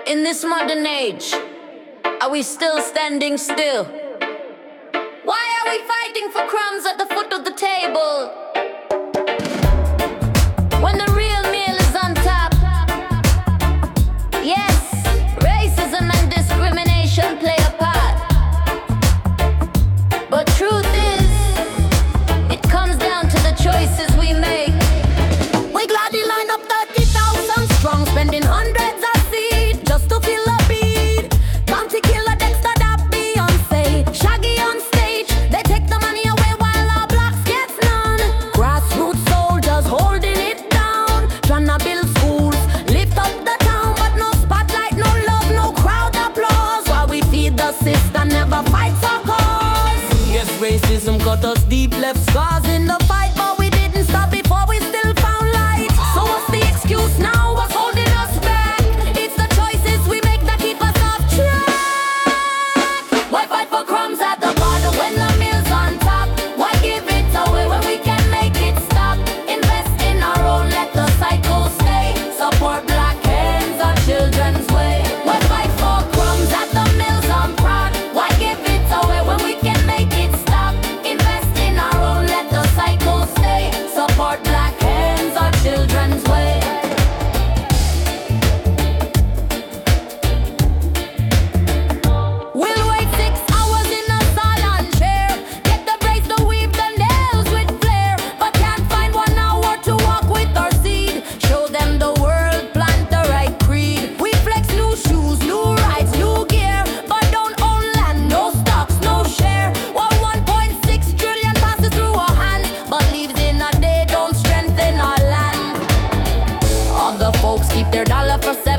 In this modern age, are we still standing still? Why are we fighting for crumbs at the foot of the table? When the real meal is on top. Yes, racism and discrimination play a part. But truth is, it comes down to the choices we make. We gladly line up 30,000 strong, spending hundreds of seed just to feel a beat. Bounty killer Dexter, that Beyonce, Shaggy on stage, they take the money away while our blacks gets none. Grassroots soldiers holding it down, tryna build schools, lift up the town, but no spotlight, no love, no crowd applause. While we feed the system, never fight for cause. Yes, racism cut us deep, left scars in the fight, but we didn't stop before we still found light. So what's the excuse now? What's holding us back? It's the choices we make that keep us off track. Why fight for crumbs at the bottom when the meal's on top? Why give it away when we can make it stop? Invest in our own, let the cycle stay. Support black hands, our children's way. Why fight for crumbs at the meal's on prod? Why give it away when we can make it stop? Invest in our own, let the cycle stay. Support black hands, our children's way. We'll wait 6 hours in a salon chair, get the braids to weave the nails with flair, but can't find 1 hour to walk with our seed. Show them the world, plant the right creed. We flex new shoes, new rides, new gear, but don't own land, no stocks, no share. While 1.6 trillion passes through our hands, but leaves in a day don't strengthen our land. Other folks keep their dollar for